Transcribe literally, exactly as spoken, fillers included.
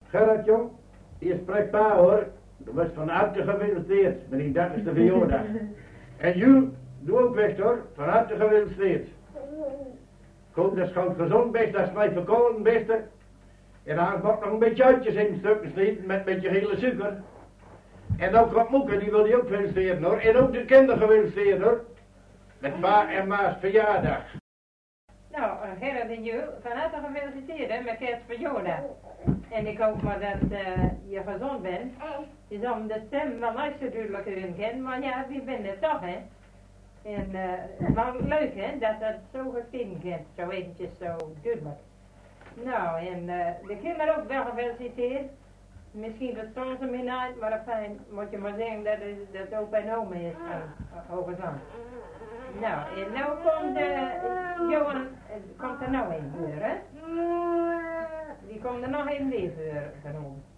Gerrit, jong, hier spreekt pa hoor. Du bent van harte gefeliciteerd met die dertigste verjaardag. En Jules, doe ook best hoor, van harte gefeliciteerd. Ik hoop dat je gewoon gezond bent, dat je mij verkouden beste. En dan mag nog een beetje uitjes in stukken snijden met een beetje gele suiker. En ook wat moeken, die wil je ook feliciteren hoor. En ook de kinderen feliciteren hoor. Met pa en ma's verjaardag. Nou, Gerrit en Jules, van harte gefeliciteerd hè, met kerstverjaardag. En ik hoop maar dat uh, je gezond bent. Je zal de stem wel niet zo duidelijk erin kennen, maar ja, wie bent het toch hè. En uh, maar leuk hè, dat dat zo gezien kent, zo eventjes zo duidelijk. Nou, en uh, de kinderen ook wel gefeliciteerd. Misschien verstaan ze me niet, maar fijn moet je maar zeggen dat het dat opa en oma is van Hoge Zand. Nou, en nou komt uh, Johan, uh, komt er nou in voor, hè? Die komt er nog in weer voor, van ons.